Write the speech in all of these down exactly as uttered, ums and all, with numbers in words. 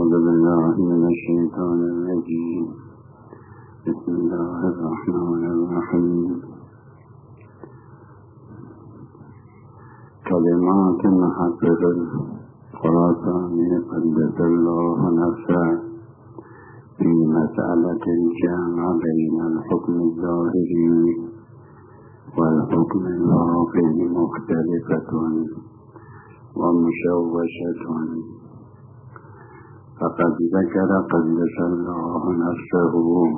أعوذ بالله من الشيطان الرجيم. بسم الله الرحمن الرحيم. كلمات محقق الخراساني قدس الله نفسه في مسألة الجمع بين الحكم الظاهري والحكم الواقعي مختلفة ومشوشة. فقد ذكر قدس الله نفسه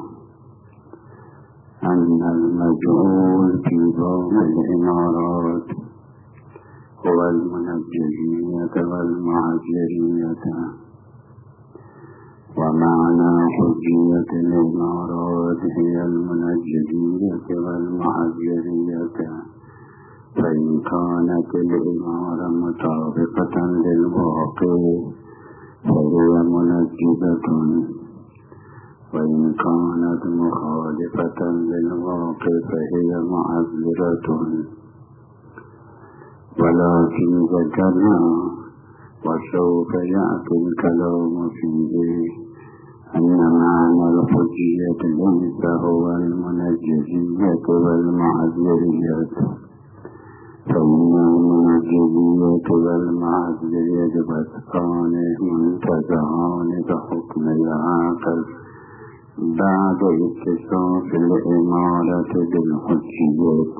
أن المجهول في باب الإمارات هو المنجزية والمعذرية، ومعنى حجية الإمارات هي المنجزية والمعذرية. فإن كانت الإمارة مطابقة للواقع فهي منجزة، وإن كانت مخالفة للواقع فهي معذرة. ولكن ذكرنا وسوف يأتي الكلام فيه أن معنى الحجية ليس هو المنجزية والمعذرية، فإن المنجزية والمعذرية وصفان منتزعان بحكم العاقل بعد اتصاف الإمارة بالحجية.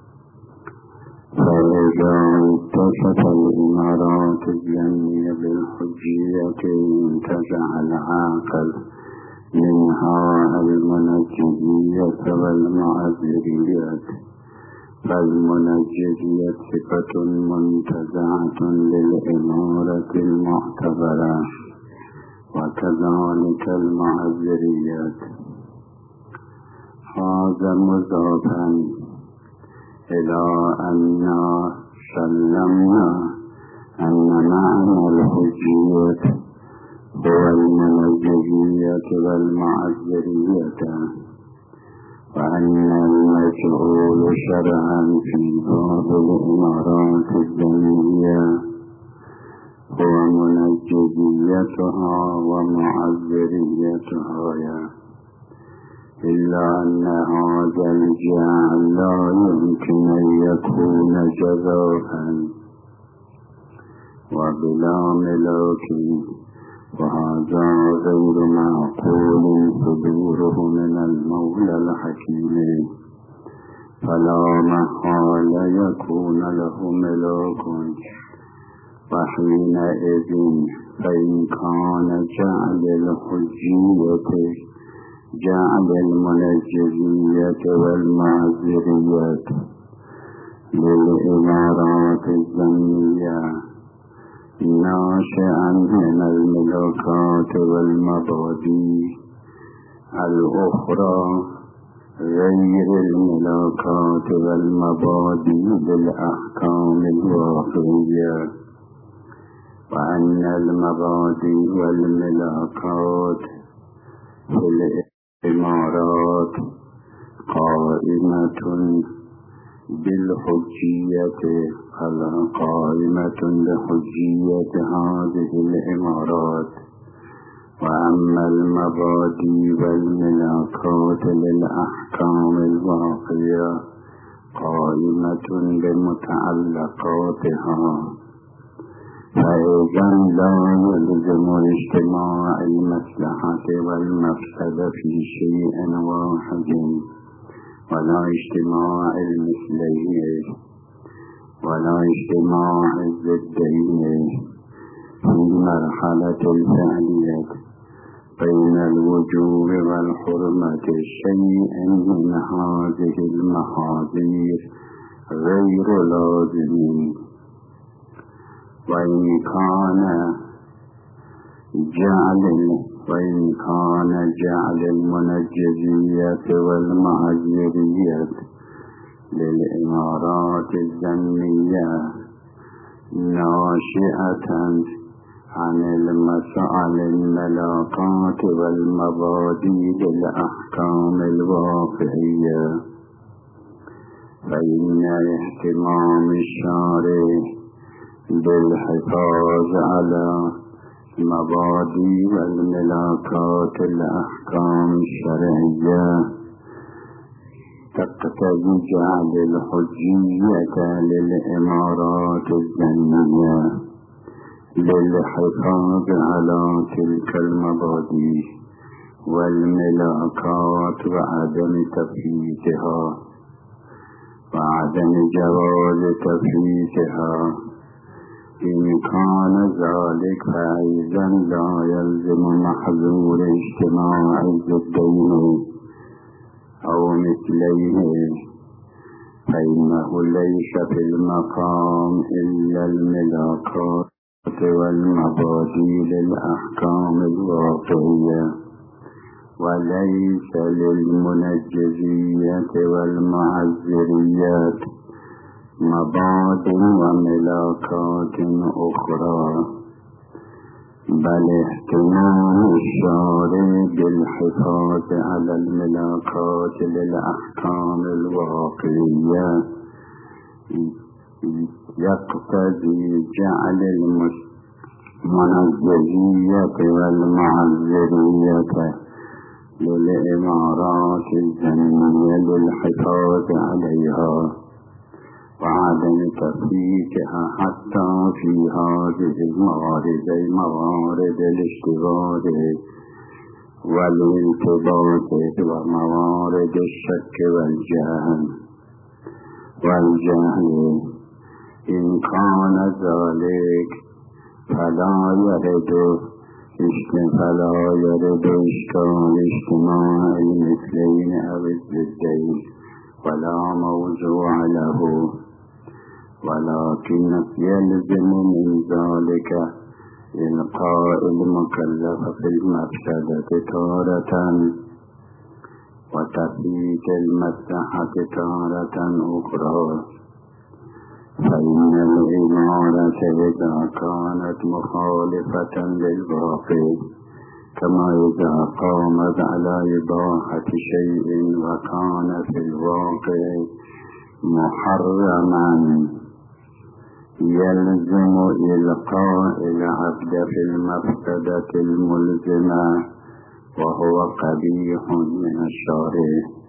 فإذا اتصف الإمارات الجنية بالحجية انتزع العاقل منها المنجزية والمعذرية. فالمنجزية صفة منتزعة للإمارة المعتبرة، وكذلك المعذرية. هذا مضافا إلى أن سلمنا أن معنى الحجية هو المنجزية والمعذرية، وأن المسؤول شرعا في باب الإمارات الدينية هو منجزيتها ومعذريتها، إلا أن هذا الجعل لا يمكن أن يكون جزافا وبلا ملاك، وهذا غير معقول صدوره من المولى الحكيم، فلا محال يكون له ملاك. وحينئذ فإن كان جعل الحجية جعل المنجزية والمعذرية للإمارات الزمنية ناشئا من الملكات والمبادئ الأخرى غير الملكات والمبادئ بالأحكام الواقعية، وأن المبادئ والملكات في الإمارات قائمة بالحجية فلا قائمة بحجية هذه الإمارات. وأما المبادئ والملكات للأحكام الواقعية قائمة بمتعلقاتها. فإذا لا يلزم اجتماع المصلحة والمفسدة في شيء واحد، ولا اجتماع المثلين ولا اجتماع الضدين في مرحلة الفعلية بين الوجوب والحرمة شيء من هذه المحاذير غير لازم. وإن كان جعل وإن كان جعل المنجزية والمعذرية للإمارات الزمنية ناشئة عن المسائل الملاكات والمبادئ للأحكام الواقعية، فإن اهتمام الشارع بالحفاظ على مبادئ والملاكات الأحكام الشرعية تقتضي جعل الحجية للإمارات الزمنية للحفاظ على تلك المبادئ والملاكات وعدم تفييتها وعدم جواز تفييتها. إن كان ذلك فأيضا لا يلزم محظور اجتماع الضدين أو مثليه، فإنه ليس في المقام إلا الملاكات والمبادئ للأحكام الواقعية، وليس للمنجزية والمعذريات مبادئ وملاكات أخرى، بل اهتمام الشارع بالحفاظ على الملاكات للأحكام الواقعية يقتضي جعل المنجزية والمعذرية للإمارات الزمنية للحفاظ عليها وعدم تفييتها حتى في هذه الموارد موارد الاشتغال والالتباس وموارد الشك والجهل والجهل إن كان ذلك فلا يرد فلا يرد إشكال اجتماع المثلين أو الضدين ولا موضوع له، ولكن يلزم من ذلك إلقاء المكلف في المفسدة تارة وتفييت المصلحة تارة أخرى. فإن الإمارة إذا كانت مخالفة للواقع كما إذا قامت على إباحة شيء وكان في الواقع محرما يلزم إلقاء العبد في المفسدة الملزمة وهو قبيح من الشارع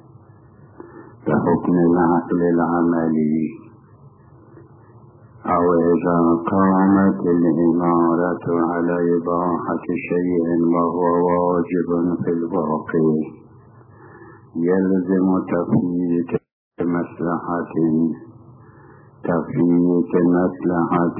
بحكم العقل العملي. أو إذا قامت الإمارة على إباحة شيء وهو واجب في الواقع يلزم تفييت مصلحة تفييت مصلحة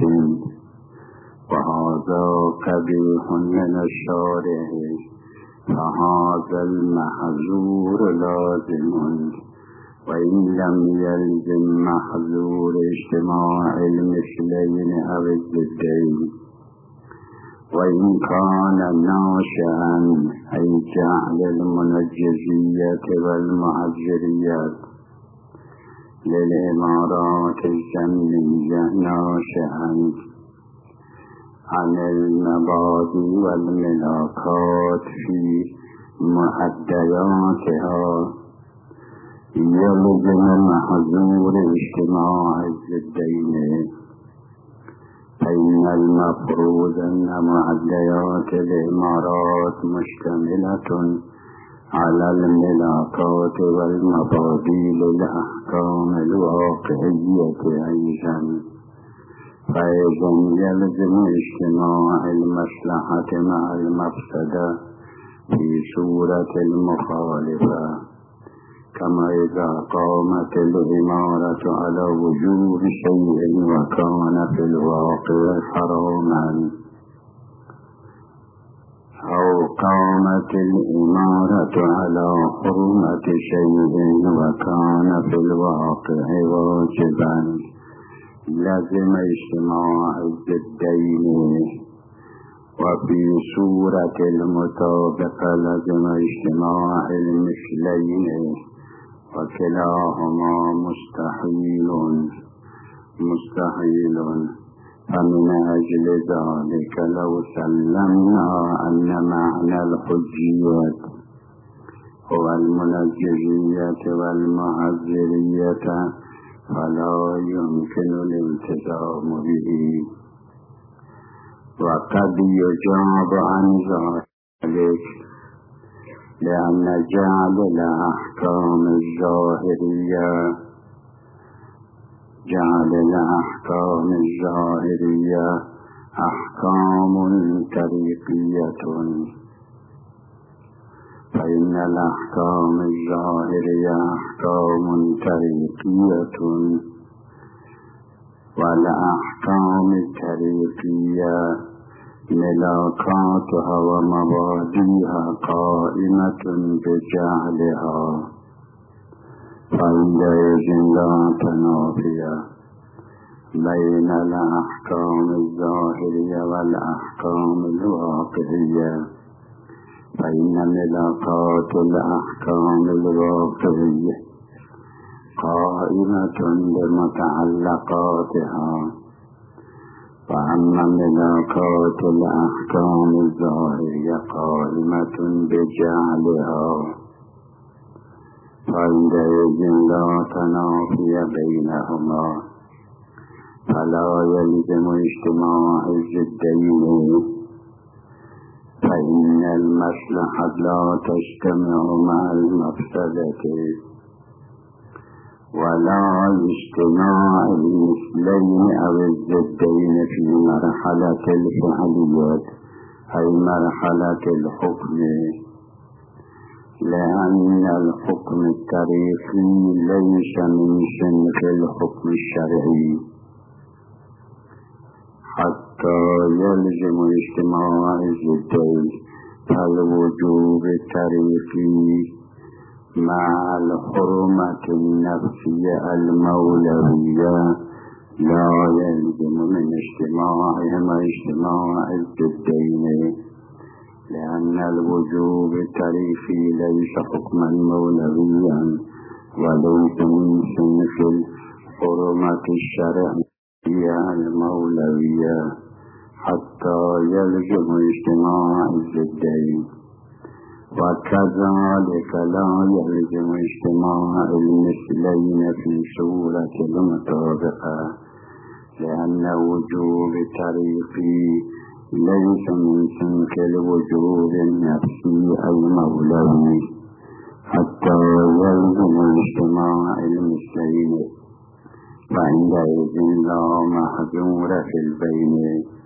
وهذا قبيح من الشارع، فهذا المحظور لازم، وإن لم يلزم محظور اجتماع المثلين أو الضدين. وإن كان ناشئا أي جعل المنجزية والمعذريات للإمارات الزمنية ناشئا عن المبادئ والملاكات في معدياتها يلزم محظور اجتماع الضدين، فإن المفروض أن معديات الإمارات مشتملة على الملاكات والمبادئ للأحكام الواقعية أيضا، فإذا يلزم اجتماع المصلحة مع المفسدة في صورة المخالفة، كما إذا قامت الإمارة على وجوب شيء وكان في الواقع حراما، أو قامت الإمارة على حرمة شيء وكان في الواقع واجبا لازم اجتماع الضدين، وفي صورة المطابقة لازم اجتماع المثلين، وكلاهما مستحيل مستحيل. فمن أجل ذلك لو سلمنا أن معنى الحجية هو المنجزية والمعذرية فلا يمكن الالتزام به، وقد يجاب عن ذلك لأن جعل الأحكام الظاهرية جعل الأحكام الظاهرية أحكام طريقية، فإن الأحكام الظاهرية أحكام طريقية، والأحكام الطريقية ملاكاتها ومبادئها قائمة بجعلها، فعندئذ لا تنافي بين الأحكام الظاهرية والأحكام الواقعية، فإن ملاكات الأحكام الواقعية قائمة بمتعلقاتها، وأما ملاكات الأحكام الظاهرية قائمة بجعلها، فعندئذ لا تنافي بينهما، فلا يلزم اجتماع الضدين، فإن المصلحة لا تجتمع مع المفسدة، ولا اجتماع المثلين أو الضدين في مرحلة الفعليات أي مرحلة الحكم، لأن الحكم التاريخي ليس من صنف الحكم الشرعي حتى يلزم اجتماع الضدين، فالوجوب التاريخي مع الحرمة النفسية المولوية لا يلزم من اجتماعهما اجتماع الضدين، لأن الوجوب التاريخي ليس حكما مولويا وليس من صنف الحرمة الشرعية المولوية حتى يلزم اجتماع الضدين، وكذلك لا يلزم اجتماع المثلين في صورة المطابقة، لأن وجوب التاريخي ليس من صنف الوجوب النفسي المولوي حتى يلزم اجتماع المثلين، وعندئذ لا محذور في البين.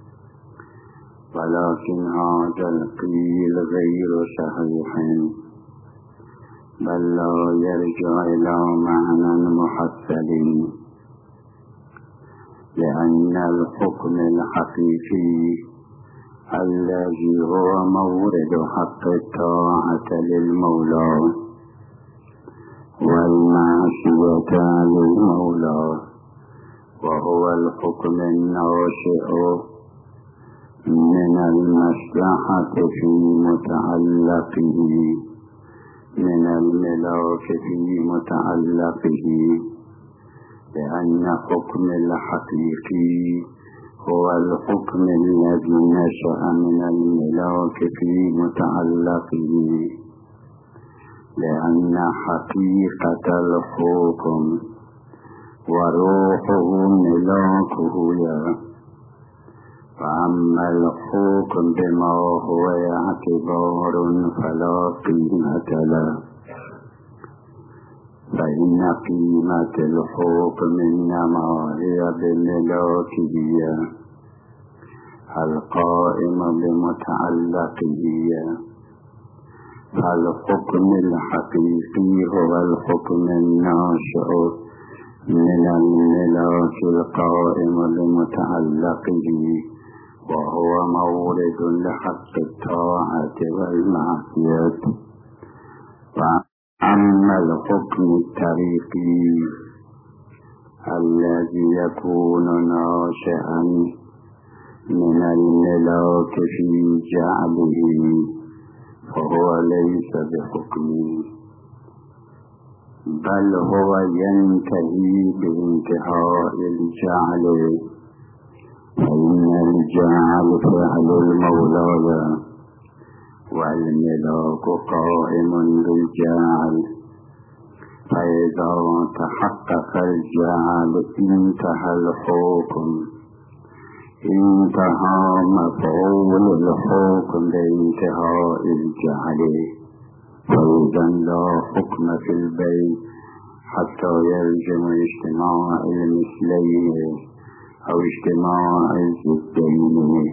ولكن هذا القيل غير صحيح، بل لا يرجع إلى معنى محصل، لأن الحكم الحقيقي الذي هو مورد حق الطاعة للمولى والمعصية للمولى، وهو الحكم الناشئ من المصلحة في متعلقه من الملاك في متعلقه، لأن حكم الحقيقي هو الحكم الذي نشأ من الملاك في متعلقه، لأن حقيقة الحكم وروحه ملاكه يا، فأما الحكم بما هو اعتبار فلا قيمة له، فإن قيمة الحكم إنما هي بملاكه القائم بمتعلقه، فالحكم الحقيقي هو الحكم الناشئ من الملاك القائم بمتعلقه، وهو مورد لحق الطاعة والمعصية. وأما الحكم الطريقي الذي يكون ناشئا من الملاك في جعله فهو ليس بحكم، بل هو ينتهي بانتهاء الجعل، فإن الجعل فعل المولى والملاك قائم بالجعل، فإذا تحقق الجعل انتهى الحكم، انتهى مفعول الحكم بانتهاء الجعل، فإذا لا حكم في البيع حتى يلزم اجتماع المثلين أو اجتماع الضدين.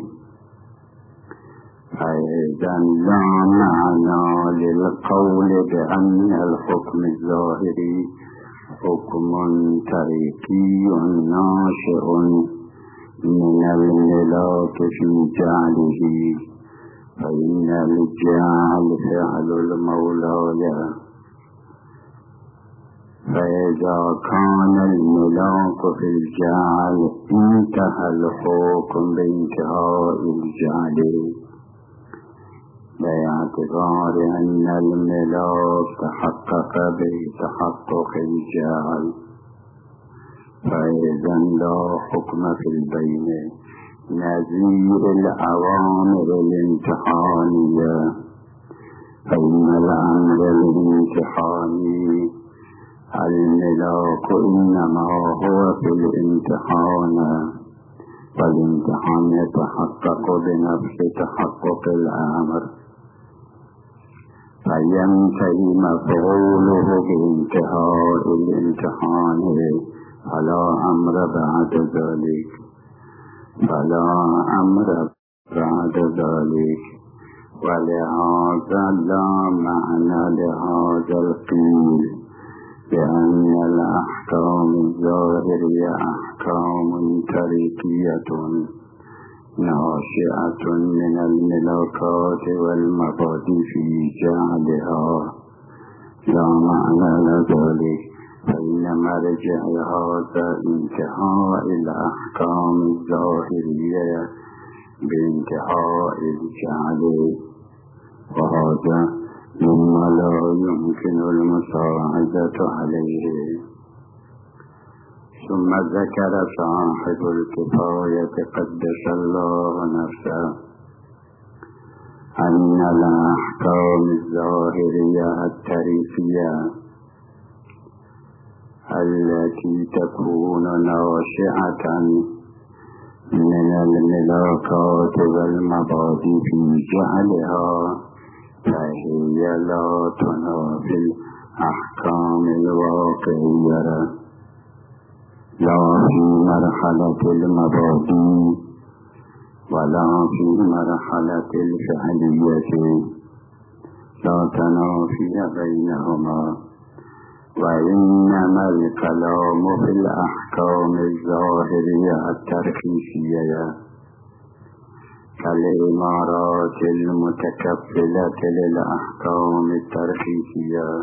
فإذا لا معنى للقول بأن الحكم الظاهري حكم طريقي ناشئ من الملاك في جعله، فإن الجعل فعل المولى. فإذا كان الملاك في الجعل انتهى الحكم بانتهاء الجعل، باعتبار أن الملاك تحقق بتحقق الجعل. فإذا لا حكم في البين نظير الأوامر الامتحانية، فإن الأمر الامتحاني الملاك إنما هو في الامتحان، والامتحان يتحقق بنفس تحقق الأمر، فينتهي مفعوله بانتهاء الامتحان، فلا أمر بعد ذلك فلا أمر بعد ذلك. ولهذا لا معنى لهذا القيل بأن الأحكام الظاهرية أحكام طريقية ناشئة من الملاكات والمبادئ في جعلها، لا معنى لذلك، فإن مرجع هذا انتهاء الأحكام الظاهرية بانتهاء الجعل، وهذا مما لا يمكن المساعدة عليه. ثم ذكر صاحب الكفاية قدس الله نفسه أن الأحكام الظاهرية التاريخية التي تكون ناشئة من الملاكات والمبادئ في جعلها فهي لا تنافي الأحكام الواقعية، لا في مرحلة المبادئ ولا في مرحلة الفعلية، لا تنافي بينهما. وإنما الكلام في الأحكام الظاهرية الترخيصية كالإمارات المتكفلة للأحكام الترخيصية،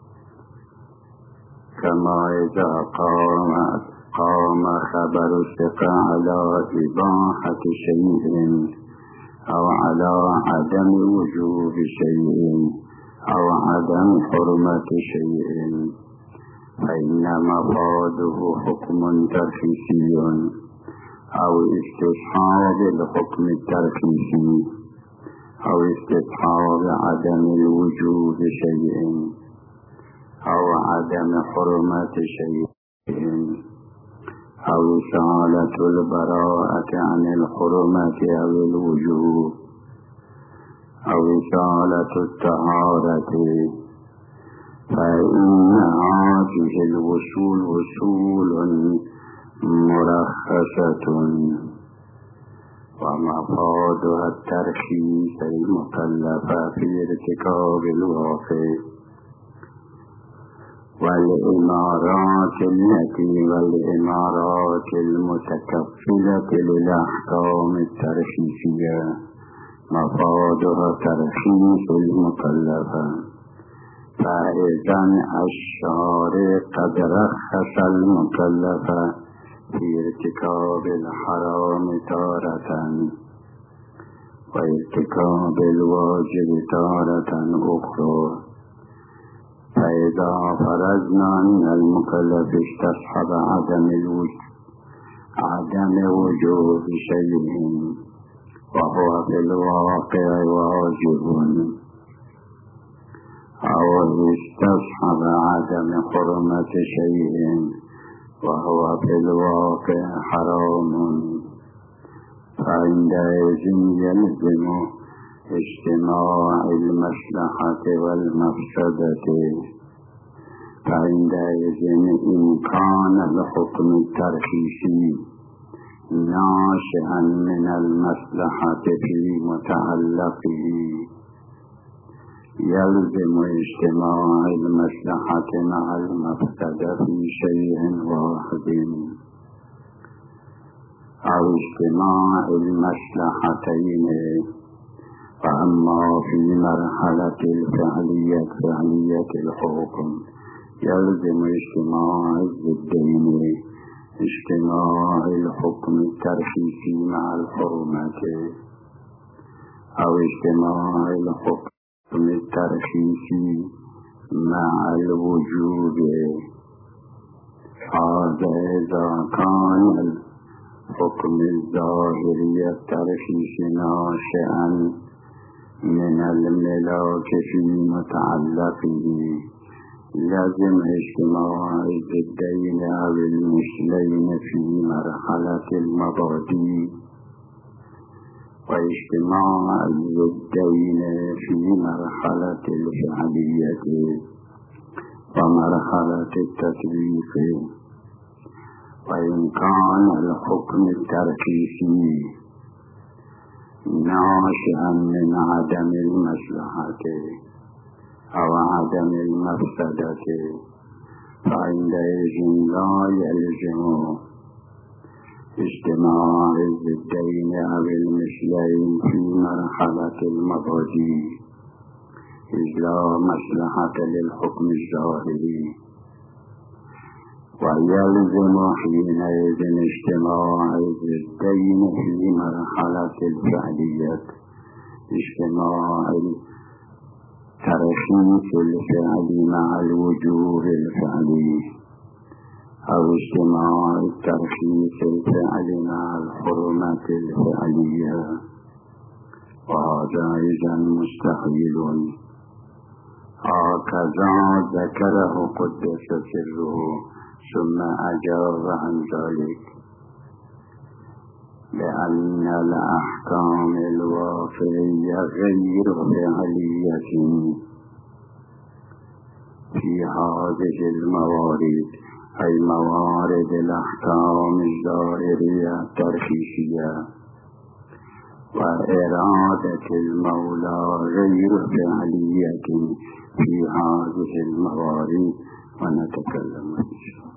كما إذا قام قام خبر الثقة على إباحة شيء أو على عدم وجوب شيء أو عدم حرمة شيء، فإن مفاده حكم ترخيصي أو استصحاب الحكم الترخيصي أو استصحاب عدم الوجوب شيء أو عدم حرمة شيء أو إزالة البراءة عن الحرمة أو الوجوب أو إزالة الطهارة، فإن هذه الوصول وصول مرخصة ومفادها الترخيص المكلفة في ارتكاب الواقع. والإمارات التي والإمارات المتكفلة للأحكام الترخيصية مفادها ترخيص المكلفة، فإذا الشارع قد رخص المكلفة في ارتكاب الحرام تارة وارتكاب الواجب تارة أخرى، فإذا فرضنا أن المكلف استصحب عدم الوجوب عدم وجوب شيء وهو في الواقع واجب، أو استصحب عدم حرمة شيء وهو في الواقع حرام، فعندئذ يلزم اجتماع المصلحة والمفسدة. فعندئذ إن كان الحكم الترخيصي ناشئا من المصلحة في متعلقه يلزم اجتماع المصلحة مع المفسدة في شيء واحد، أو اجتماع المصلحتين. فأما في مرحلة الفعلية فعلية الحكم يلزم اجتماع الضدين، اجتماع الحكم الترخيصي مع الحرمة، أو اجتماع الحكم الترخيصي مع الوجوب. هذا إذا كان الحكم الظاهري الترخيصي ناشئا من الملاك في متعلقه لازم اجتماع الضدين أو المثلين في مرحلة المبادئ، واجتماع الضدين في مرحلة الفعلية ومرحلة التطبيق. وإن كان الحكم الترخيصي ناشئا من عدم المصلحة أو عدم المفسدة فعندئذ لا يلزم اجتماع الضدين أو المثلين في مرحلة المبادئ، إذ لا مصلحة للحكم الظاهري. ويلزم حينئذ اجتماع الضدين في مرحلة الفعلية، اجتماع الترخيص الفعلي مع الوجوب الفعلي، أو اجتماع الترخيص الفعلي مع الحرمة الفعلية. وهذا إذن مستحيل. هكذا ذكره قدس سره ثم أجاب عن ذلك بأن الأحكام الواقعية غير فعلية في هذه الموارد، أي موارد الأحكام الظاهرية الترخيصية، وإرادة المولى غير فعلية في هذه الموارد. ونتكلم إن شاء الله.